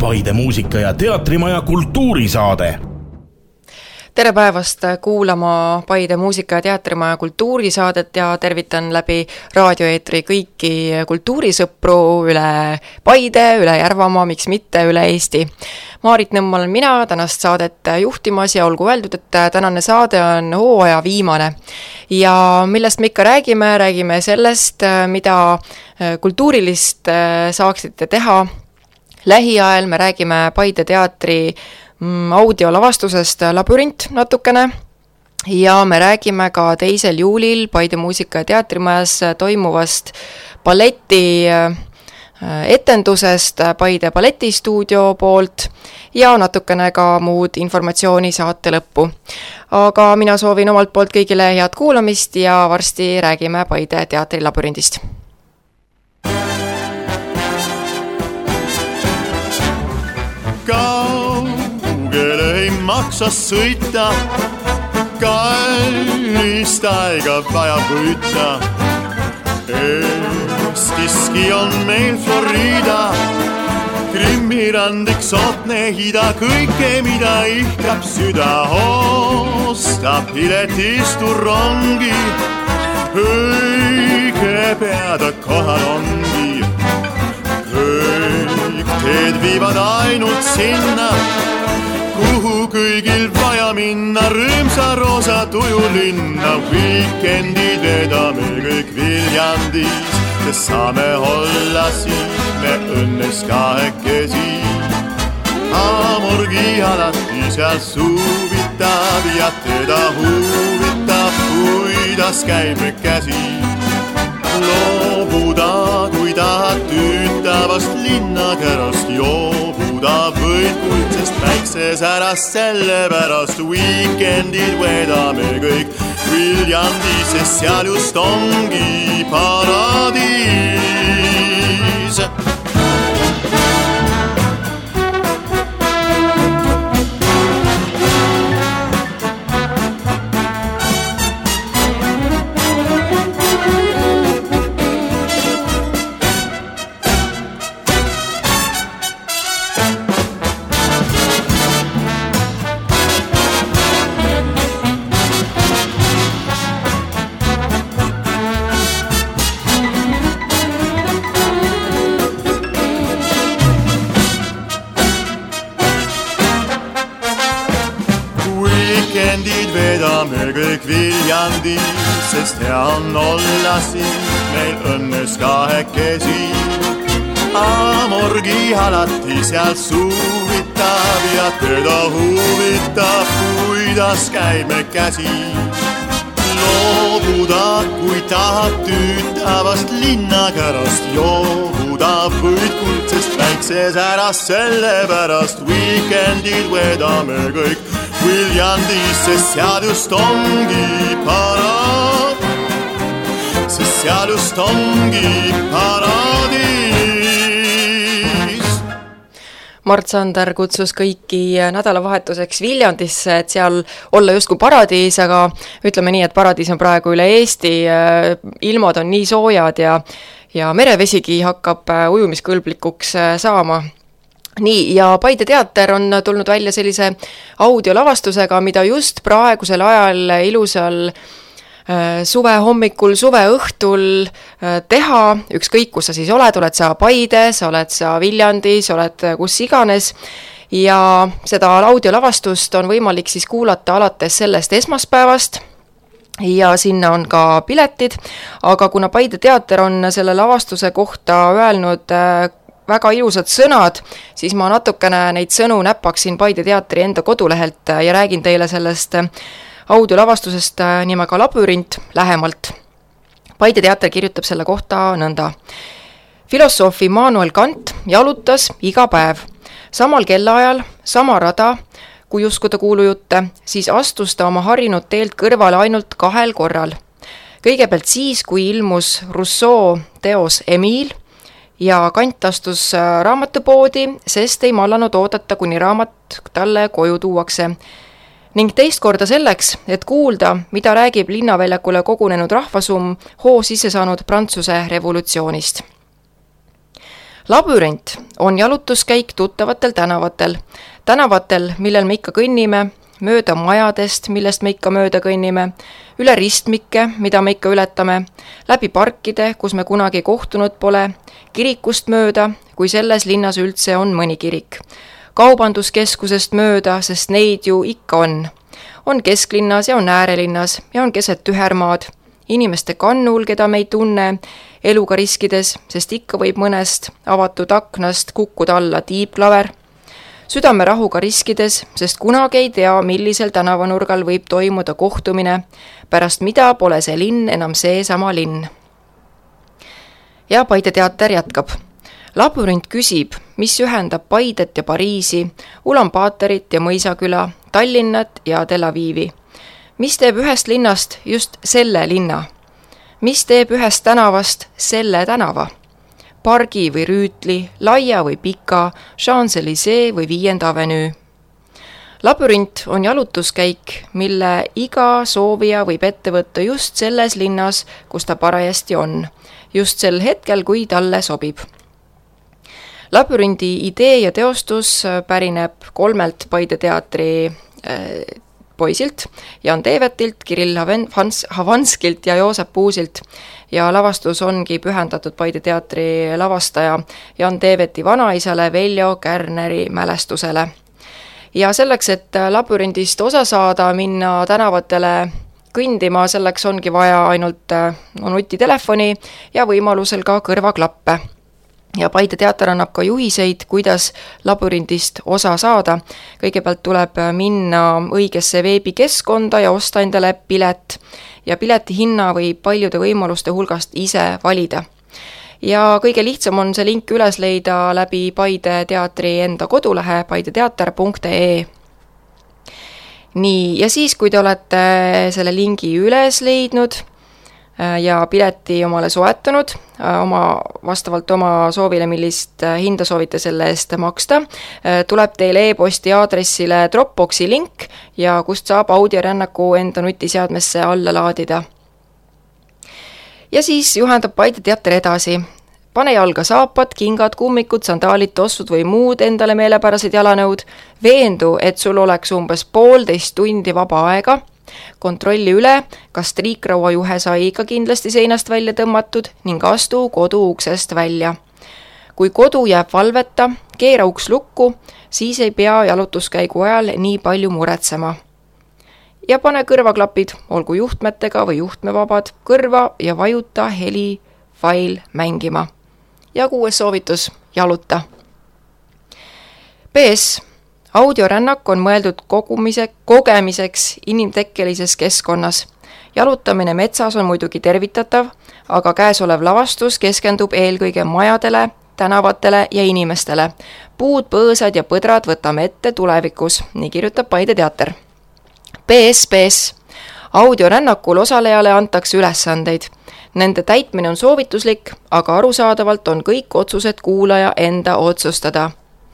Paide muusika- ja teatrimaja kultuurisaade. Tere päevast kuulama Paide muusika- ja teatrimaja kultuurisaadet ja tervitan läbi raadioeetri kõiki kultuurisõpru üle Paide, üle Järvamaa, miks mitte üle Eesti. Maarit Nõmm olen mina tänast saadet juhtimas ja olgu öeldud, et tänane saade on hooaja viimane. Ja millest me ikka räägime sellest, mida kultuurilist saaksite teha. Lähiajal me räägime Paide teatri audiolavastusest Labürint natukene ja me räägime ka 2. juulil Paide muusika- ja teatrimajas toimuvast balleti etendusest Paide balletistuudio poolt ja natukene ka muud informatsiooni saate lõppu. Aga mina soovin omalt poolt kõigile head kuulamist ja varsti räägime Paide teatri Labürindist. Kaugele ei maksa sõita, kallist aega vaja võita. Eestiski on meil Florida, Krimmirandiks Otne hida, kõike mida ihkab süda. Osta pilet, istu rongi, õige peada kohal ongi. Kõik teed viivad ainult sinna, kuhu kõigil vaja minna. Rõõmsa roosa tujulinna, weekendid vedame kõik Viljandis. Ja saame olla siin me õnnes kahekesi. Amorgi alati seal suvitab ja teda huvitab, kuidas käime käsi. Loobuda, kui tahad tüütavast linnakärast, joobuda võid kuldsest väikses äras, sellepärast weekendid vedame kõik Viljandis, sest seal just ongi paradiis. Vedame kõik Viljandis, sest hea on olla siin meil õnnes kahekesi. Amorgi alati seal suvitab ja teda huvitab, kuidas käime käsi. Loobuda, kui tahad tüütavast linnakärast, joobuda võid kuldsest väikses äras, sellepärast weekendid vedame kõik Viljandis, sest seal just ongi paradiis. Mart Sander kutsus kõiki nädalavahetuseks Viljandisse, et seal olla justkui paradiis, aga ütleme nii, et paradiis on praegu üle Eesti, ilmad on nii soojad ja merevesigi hakkab ujumiskõlblikuks saama. Nii, ja Paide teater on tulnud välja sellise audiolavastusega, mida just praegusel ajal ilusal suve hommikul, suve õhtul teha, ükskõik kus sa siis oled sa Paides, oled sa Viljandis, oled kus iganes, ja seda audiolavastust on võimalik siis kuulata alates sellest esmaspäevast, ja sinna on ka piletid, aga kuna Paide teater on selle lavastuse kohta öelnud väga ilusad sõnad, siis ma natukene neid sõnu näppaksin Paide teatri enda kodulehelt ja räägin teile sellest audiolavastusest nimega Labürint lähemalt. Paide teater kirjutab selle kohta nõnda. Filosoof Immanuel Kant jalutas iga päev. Samal kellaajal, sama rada, kui uskuda kuulujutte, siis astus ta oma harjunud teelt kõrvale ainult 2 korral. Kõigepealt siis, kui ilmus Rousseau teos Emile, ja Kant astus raamatupoodi, sest ei mallanud oodata, kuni raamat talle koju tuuakse. Ning teist korda selleks, et kuulda, mida räägib linnaväljakule kogunenud rahvasumm hoo sisse saanud Prantsuse revolutsioonist. Labürint on jalutuskäik tuttavatel tänavatel, millel me ikka kõnnime, mööda majadest, millest me ikka mööda kõnnime, üle ristmikke, mida me ikka ületame, läbi parkide, kus me kunagi kohtunud pole, kirikust mööda, kui selles linnas üldse on mõni kirik, kaubanduskeskusest mööda, sest neid ju ikka on. On kesklinnas ja on äärelinnas ja on keset tühermaad, inimeste kannul, keda me ei tunne, eluga riskides, sest ikka võib mõnest avatud aknast kukkuda alla tiibklaver, südame rahuga riskides, sest kunagi ei tea, millisel tänavanurgal võib toimuda kohtumine, pärast mida pole see linn enam seesama linn. Ja Paide teater jätkab. Labürint küsib, mis ühendab Paidet ja Pariisi, Ulaanbaatarit ja Mõisaküla, Tallinnat ja Tel Avivi. Mis teeb ühest linnast just selle linna? Mis teeb ühest tänavast selle tänava? Pargi või Rüütli, laia või pika, Champs-Élysées või 5. avenüü. Labürint on jalutuskäik, mille iga soovija võib ette võtta just selles linnas, kus ta parajasti on, just sel hetkel, kui talle sobib. Labürindi idee ja teostus pärineb 3 Paide teatri poisilt, Jan Teevetilt, Kirill Havanskilt ja Joosep Puusilt ja lavastus ongi pühendatud Paide teatri lavastaja Jan Teeveti vanaisale Veljo Kärneri mälestusele. Ja selleks, et labürindist osa saada, minna tänavatele kõndima, selleks ongi vaja ainult nutitelefoni ja võimalusel ka kõrvaklappe. Ja Paide teater annab ka juhiseid, kuidas labürindist osa saada. Kõigepealt tuleb minna õigesse veebikeskkonda ja osta endale pilet. Ja pileti hinna võib paljude võimaluste hulgast ise valida. Ja kõige lihtsam on see link üles leida läbi Paide teatri enda kodulehe paideteater.ee. Nii, ja siis, kui te olete selle lingi üles leidnud ja pileti omale soetanud, vastavalt oma soovile, millist hinda soovite selle eest maksta, tuleb teile e-posti aadressile Dropboxi link ja kust saab audiorännaku enda nutiseadmesse alla laadida. Ja siis juhendab Paide teater edasi. Pane jalga saapad, kingad, kummikud, sandaalid, tossud või muud endale meelepärased jalanõud, veendu, et sul oleks umbes 1,5 tundi vaba aega, kontrolli üle, kas triikraua juhe sai ikka kindlasti seinast välja tõmmatud ning astu kodu uksest välja. Kui kodu jääb valveta, keera uks lukku, siis ei pea jalutuskäigu ajal nii palju muretsema. Ja pane kõrvaklapid, olgu juhtmetega või juhtmevabad, kõrva ja vajuta helifail mängima. Ja 6. soovitus, jaluta. PS. Audiorännak on mõeldud kogemiseks inimtekkelises keskkonnas. Jalutamine metsas on muidugi tervitatav, aga käesolev lavastus keskendub eelkõige majadele, tänavatele ja inimestele. Puud, põõsad ja põdrad võtame ette tulevikus, nii kirjutab Paide teater. PS. Audiorännakul osalejale antakse ülesandeid. Nende täitmine on soovituslik, aga arusaadavalt on kõik otsused kuulaja enda otsustada.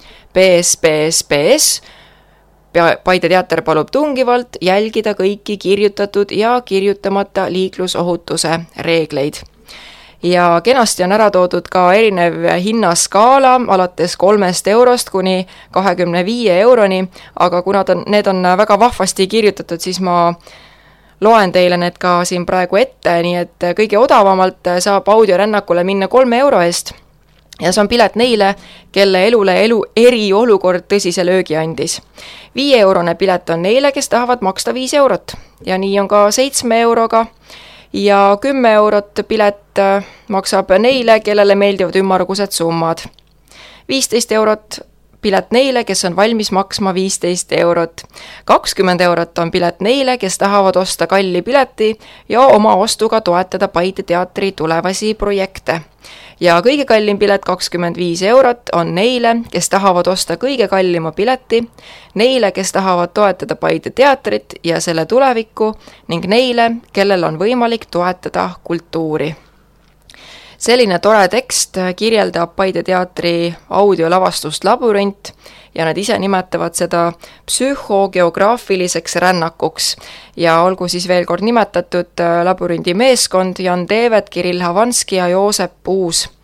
PS. Paide teater palub tungivalt jälgida kõiki kirjutatud ja kirjutamata liiklusohutuse reegleid. Ja kenasti on ära toodud ka erinev hinnaskaala alates 3 eurost kuni 25 euroni, aga kuna need on väga vahvasti kirjutatud, siis ma loen teile need ka siin praegu ette, nii et kõige odavamalt saab audiorännakule minna 3 euro eest. Ja see on pilet neile, kelle elule eriolukord tõsise löögi andis. 5 eurone pilet on neile, kes tahavad maksta 5 eurot. Ja nii on ka 7 euroga. Ja 10 eurot pilet maksab neile, kellele meeldivad ümmargused summad. 15 eurot pilet neile, kes on valmis maksma 15 eurot. 20 eurot on pilet neile, kes tahavad osta kalli pileti ja oma ostuga toetada Paide teatri tulevasi projekte. Ja kõige kallim pilet 25 eurot on neile, kes tahavad osta kõige kallima pileti, neile, kes tahavad toetada Paide teatrit ja selle tulevikku ning neile, kellel on võimalik toetada kultuuri. Selline tore tekst kirjeldab Paide teatri audiolavastust Labürint ja nad ise nimetavad seda psühhogeograafiliseks rännakuks. Ja olgu siis veel kord nimetatud Labürindi meeskond Jan Teevet, Kirill Havanski ja Joosep Puus.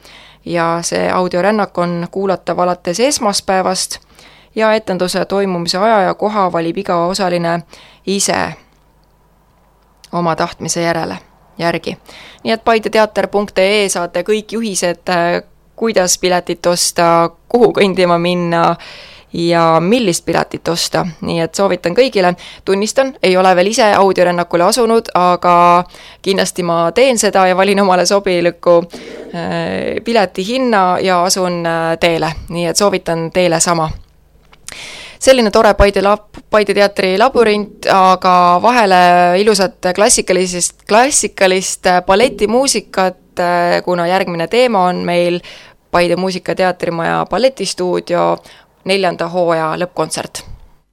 ja see audiorännak on kuulatav alates esmaspäevast ja etenduse toimumise aja ja koha valib iga osaline ise oma tahtmise järgi. Nii et paideteater.ee saate kõik juhised, kuidas piletit osta, kuhu kõndima minna ja millist piletit osta. Nii et soovitan kõigile. Tunnistan, ei ole veel ise audiorännakule asunud, aga kindlasti ma teen seda ja valin omale sobiliku pileti hinna ja asun teele. Nii et soovitan teile sama. Selline tore Paide teatri labürint, aga vahele ilusat klassikalist balletimuusikat, kuna järgmine teema on meil Paide Muusikateatrimaja balletistuudio 4. hooaja lõppkontsert.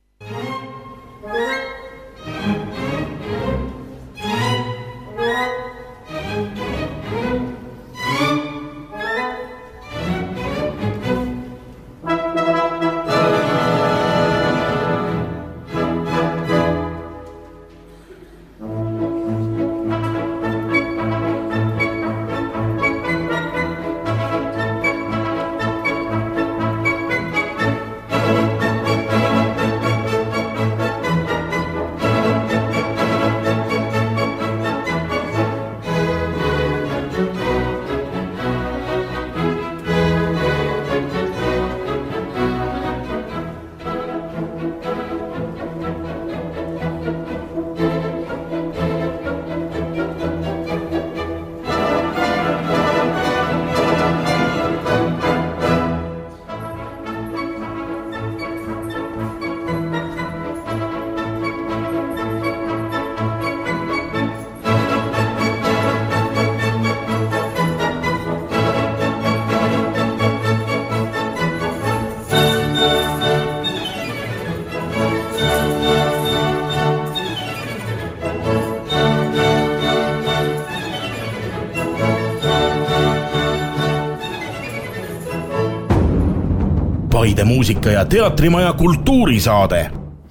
Paide muusika- ja teatrimaja kultuurisaade.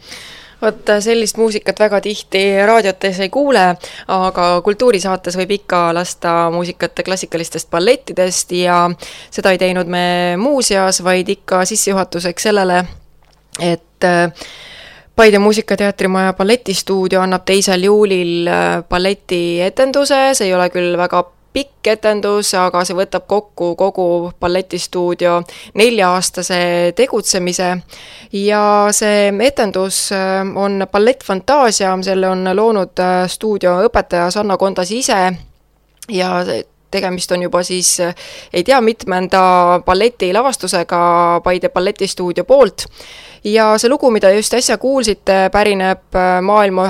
Vot sellist muusikat väga tihti raadiotes ei kuule, aga kultuurisaates võib ikka lasta muusikat klassikalistest ballettidest ja seda ei teinud me muuseas, vaid ikka sissejuhatuseks sellele, et Paide Muusikateatrimaja balletistuudio annab 2. juulil balletietenduse, see ei ole küll väga pikk etendus, aga see võtab kokku kogu balletistuudio 4-aastase tegutsemise ja see etendus on ballettfantaasia, selle on loonud stuudio õpetaja Sanna Kondas ise ja tegemist on juba siis ei tea mitmenda balleti lavastusega Paide balletistuudio poolt ja see lugu, mida just äsja kuulsite, pärineb maailma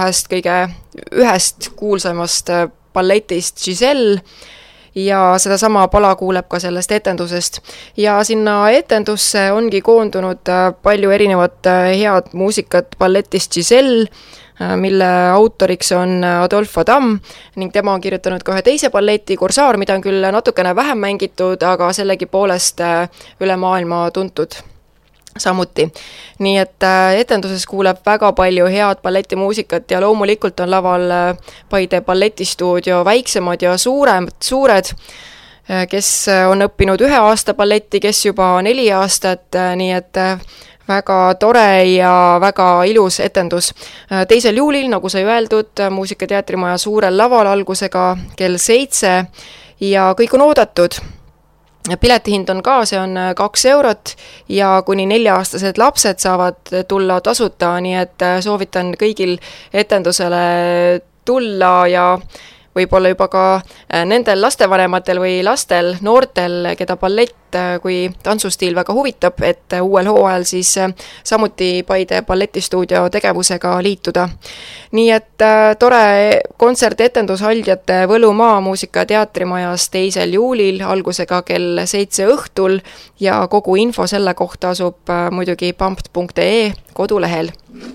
ühest kuulsamast balletist Giselle ja sedasama pala kuuleb ka sellest etendusest. Ja sinna etendusse ongi koondunud palju erinevat head muusikat balletist Giselle, mille autoriks on Adolphe Adam ning tema on kirjutanud ka ühe teise balleti Korsaar, mida on küll natukene vähem mängitud, aga sellegi poolest üle maailma tuntud samuti. Nii et etenduses kuuleb väga palju head balletimuusikat ja loomulikult on laval Paide balletistuudio väiksemad ja suured, kes on õppinud 1 aasta balletti, kes juba 4 aastat, nii et väga tore ja väga ilus etendus. 2. juulil, nagu sai öeldud, Muusikateatrimaja suurel laval algusega kell 7 ja kõik on oodatud. Piletihind on ka, see on 2 eurot ja kuni 4-aastased lapsed saavad tulla tasuta, nii et soovitan kõigil etendusele tulla ja võib-olla juba ka nendel lastevanematel või lastel, noortel, keda ballett kui tantsustiil väga huvitab, et uuel hooajal siis samuti Paide balletistuudio tegevusega liituda. Nii et tore kontsertetendus Haljate Võlumaa Muusikateatrimajas 2. juulil algusega kell 7 õhtul ja kogu info selle kohta asub muidugi pampt.ee kodulehel.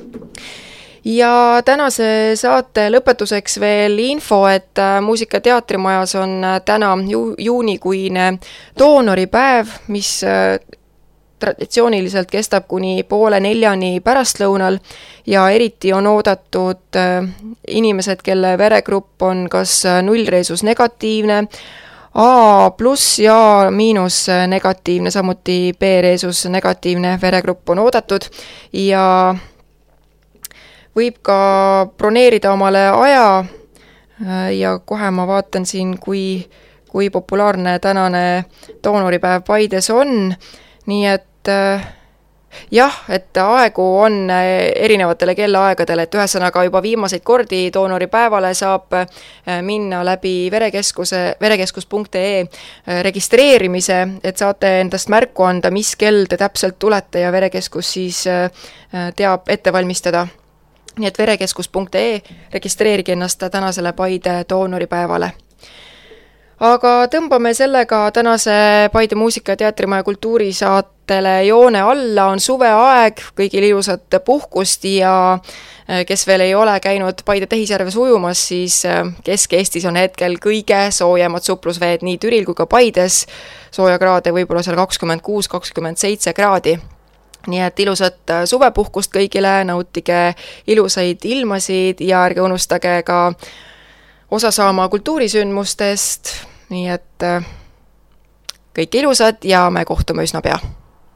Ja tänase saate lõpetuseks veel info, et Muusikateatrimajas on täna juunikuine doonoripäev, mis traditsiooniliselt kestab kuni 3:30 pärastlõunal ja eriti on oodatud inimesed, kelle veregrupp on kas nullreisus negatiivne, A pluss ja miinus negatiivne, samuti B-reesus negatiivne veregrupp on oodatud ja võib ka broneerida omale aja ja kohe ma vaatan siin, kui populaarne tänane doonoripäev Paides on, nii et jah, et aegu on erinevatele kellaaegadele, et ühesõnaga juba viimaseid kordi doonoripäevale saab minna läbi verekeskus.ee registreerimise, et saate endast märku anda, mis kell te täpselt tulete ja verekeskus siis teab ette valmistada. Nii et verekeskus.ee registreerige ennast tänasele Paide doonoripäevale. Aga tõmbame sellega tänase Paide muusika- ja teatrimaja kultuurisaatele joone alla, on suveaeg, kõigil ilusat puhkust ja kes veel ei ole käinud Paide Tehisjärves ujumas, siis Kesk-Eestis on hetkel kõige soojemad suplusveed nii Türil kui ka Paides, soojakraade võib-olla seal 26-27 kraadi. Nii et ilusat suvepuhkust kõigile, nautige ilusaid ilmasid ja ärge unustage ka osa saama kultuurisündmustest, nii et kõik ilusad ja me kohtume üsna pea.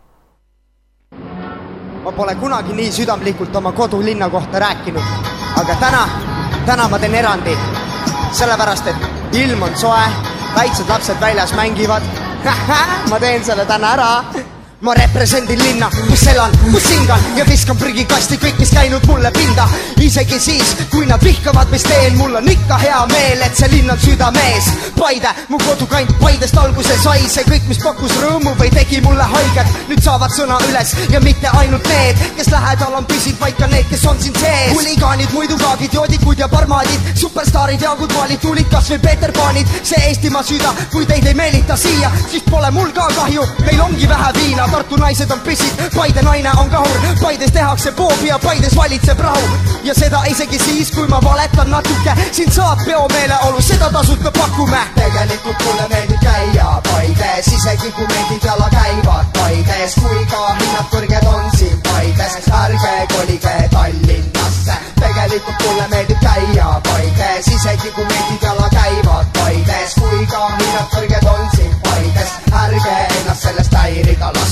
Ma pole kunagi nii südamlikult oma kodulinna kohta rääkinud, aga täna ma teen erandi, sellepärast et ilm on soe, väiksed lapsed väljas mängivad, ma teen selle täna ära. Ma represendin linna, kus elan, kus hingan ja viskan prügikasti kõik, mis käinud mulle pinda. Isegi siis, kui nad vihkavad, mis teen, mul on ikka hea meel, et see linn on südamees. Paide, mu kodukant Paidest alguse sai, see kõik, mis pakkus rõõmu või tegi mulle haiget. Nüüd saavad sõna üles ja mitte ainult need, kes lähedal on püsid, vaid ka need, kes on siin sees. Huligaanid, muidugaagid, joodikud ja parmaadid, superstaarid, jaagudmaalid, tulid kas või Peeter Paanid. See Eestimaa süda, kui teid ei meelita siia, siis pole mul ka kahju, meil ongi vähe viina. Tartu naised on pissid, Paide naine on kahur, Paides tehakse poobi ja Paides valitseb rahu. Ja seda isegi siis, kui ma valetan natuke, siin saab peomeeleolu, seda tasuta pakume. Tegelikult mulle meeldib käia Paides, isegi kui meeldib jala käivad Paides, kui ka hinnad kõrged on siin Paides, ärge kolige Tallinnasse. Tegelikult mulle meeldib käia Paides, isegi kui meeldib jala käivad Paides, kui ka hinnad kõrged on siin Paides, ärge ennast sellest häirida laske.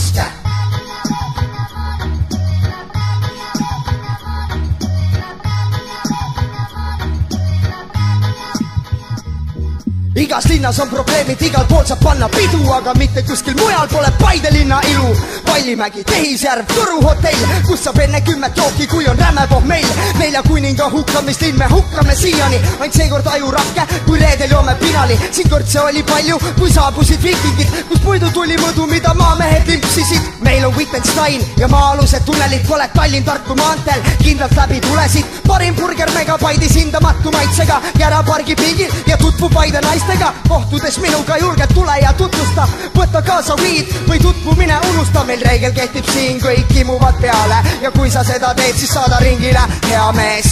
Igas linnas on probleemid, igal pool saab panna pidu, aga mitte kuskil mujal pole Paide linna ilu. Pallimägi, Tehisjärv, Võru hotell, kus saab enne 10 jooki, kui on rämepoh meil. 4 kuninga hukkamislinn, me hukkame siiani, ainult seekord ajurakke, kui reedel joome pinali. Siin kõrtse oli palju, kui saabusid vikingid, kus muidu tuli mõdu, mida maamehed limpsisid. Meil on Wittgenstein ja maa-alused tunnelid, pole Tallinn-Tartu maanteel, kindlalt läbi tulesid. Parim burger mega Paidis hindamatu maitsega, kära pargi pingil ja tutvu Paide naistega. Kohtudes minuga julged tule ja tutvusta, võtta kaasa weed või tutvumine unusta. Meil reegel kehtib siin, kõik imuvad peale ja kui sa seda teed, siis saada ringile, hea mees.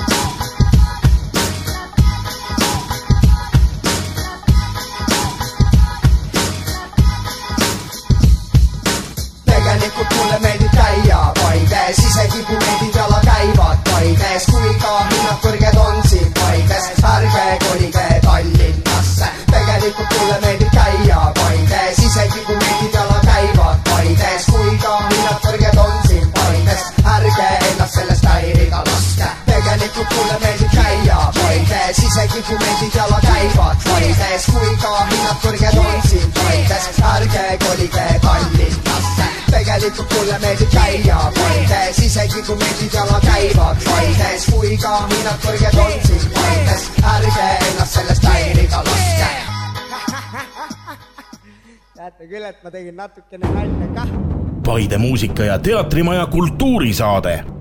Tegelikult mulle meeldib käia Paides, isegi kui meeldib jala käivad Paides, kui ka hinnad kõrged on siin Paides, ärge kolige Tallinnasse. Tegelikult mulle meeldib käia Paides, isegi kui meeldib jala käivad Paides, kui ka hinnad kõrged on siin Paides, ärge ennast sellest häirida laske. Tegelikult mulle meeldib käia Paides, isegi kui meeldib jala käivad Paides, kui ka hinnad kõrged on siin Paides, ärge kolige Tallinnasse. Tegelikult mulle meeldib käia Paides, isegi kui meeldib jala käivad Paides, kui ka hinnad kõrged on siin Paides, ärge ennast sellest häirida laske. Teate küll, et ma tegin natukene nalja kah. Paide muusika- ja teatrimaja kultuurisaade.